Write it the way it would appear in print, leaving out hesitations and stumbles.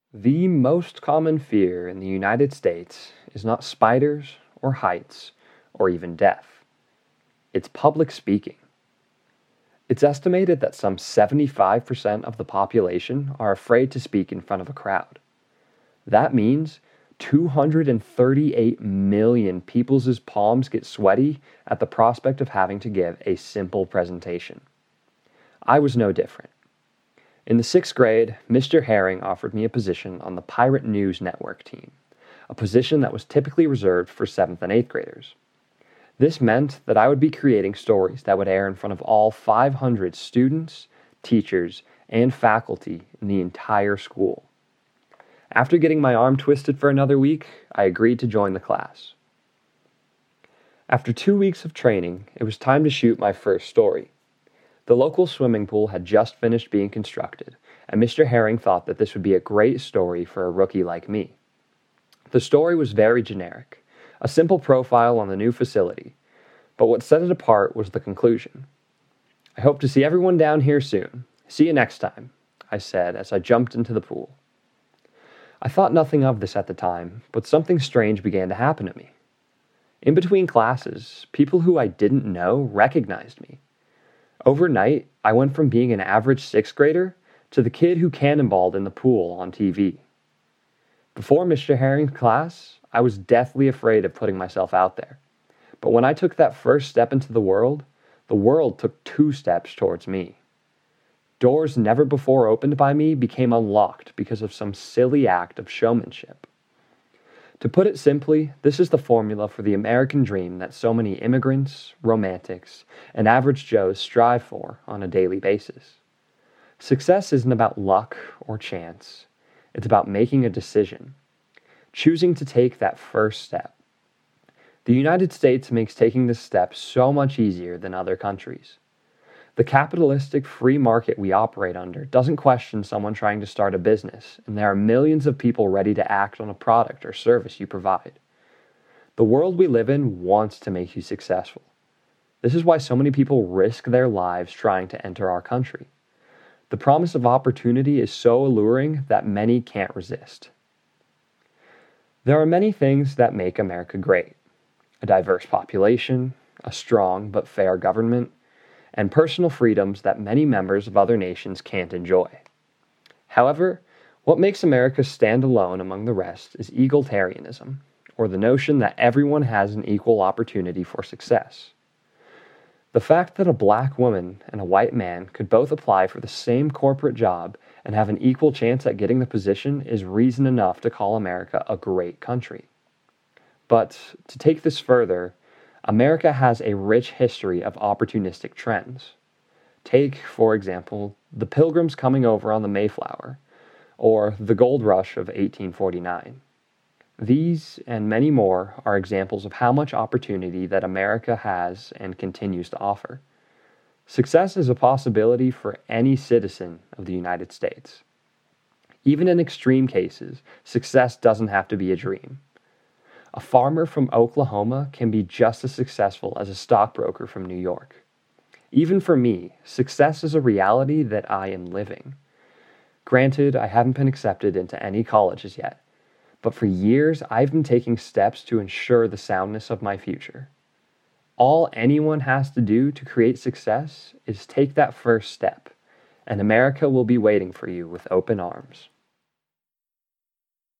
The most common fear in the United States is not spiders or heights or even death. It's public speaking. It's estimated that some 75% of the population are afraid to speak in front of a crowd. That means 238 million people's palms get sweaty at the prospect of having to give a simple presentation. I was no different. In the 6th grade, Mr. Herring offered me a position on the Pirate News Network team, a position that was typically reserved for 7th and 8th graders. This meant that I would be creating stories that would air in front of all 500 students, teachers, and faculty in the entire school. After getting my arm twisted for another week, I agreed to join the class. After 2 weeks of training, it was time to shoot my first story. The local swimming pool had just finished being constructed, and Mr. Herring thought that this would be a great story for a rookie like me. The story was very generic, a simple profile on the new facility, but what set it apart was the conclusion. "I hope to see everyone down here soon. See you next time," I said as I jumped into the pool. I thought nothing of this at the time, but something strange began to happen to me. In between classes, people who I didn't know recognized me. Overnight, I went from being an average 6th grader to the kid who cannonballed in the pool on TV. Before Mr. Herring's class, I was deathly afraid of putting myself out there. But when I took that first step into the world took 2 steps towards me. Doors never before opened by me became unlocked because of some silly act of showmanship. To put it simply, this is the formula for the American dream that so many immigrants, romantics, and average Joes strive for on a daily basis. Success isn't about luck or chance. It's about making a decision, choosing to take that first step. The United States makes taking this step so much easier than other countries. The capitalistic free market we operate under doesn't question someone trying to start a business, and there are millions of people ready to act on a product or service you provide. The world we live in wants to make you successful. This is why so many people risk their lives trying to enter our country. The promise of opportunity is so alluring that many can't resist. There are many things that make America great: a diverse population, a strong but fair government, and personal freedoms that many members of other nations can't enjoy. However, what makes America stand alone among the rest is egalitarianism, or the notion that everyone has an equal opportunity for success. The fact that a black woman and a white man could both apply for the same corporate job and have an equal chance at getting the position is reason enough to call America a great country. But to take this further, America has a rich history of opportunistic trends. Take, for example, the Pilgrims coming over on the Mayflower, or the gold rush of 1849. These, and many more, are examples of how much opportunity that America has and continues to offer. Success is a possibility for any citizen of the United States. Even in extreme cases, success doesn't have to be a dream. A farmer from Oklahoma can be just as successful as a stockbroker from New York. Even for me, success is a reality that I am living. Granted, I haven't been accepted into any colleges yet, but for years I've been taking steps to ensure the soundness of my future. All anyone has to do to create success is take that first step, and America will be waiting for you with open arms.